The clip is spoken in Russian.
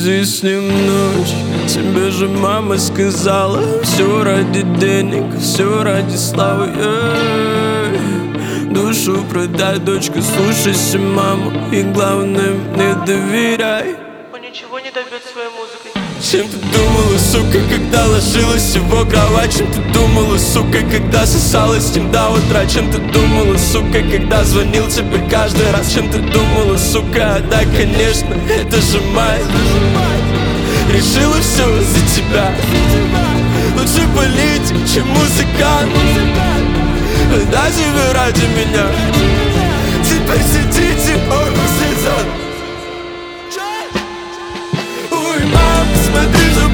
Связи с ним ночь. Тебе же мама сказала: все ради денег, все ради славы. Душу продай, дочка, слушайся маму. И главное, мне доверяй. Он ничего не добьется своей музыкой. Чем ты думала, сука, когда ложилась в его кровать? Чем ты думала, сука, когда сосалась с ним до утра? Чем ты думала, сука, когда звонил тебе каждый раз? Чем ты думала, сука? Да, конечно, это же мать. Решила все за тебя. Лучше политик, чем музыкант. Да, живи ради меня. Теперь сидите, он сидит. Ой, мам, смотри,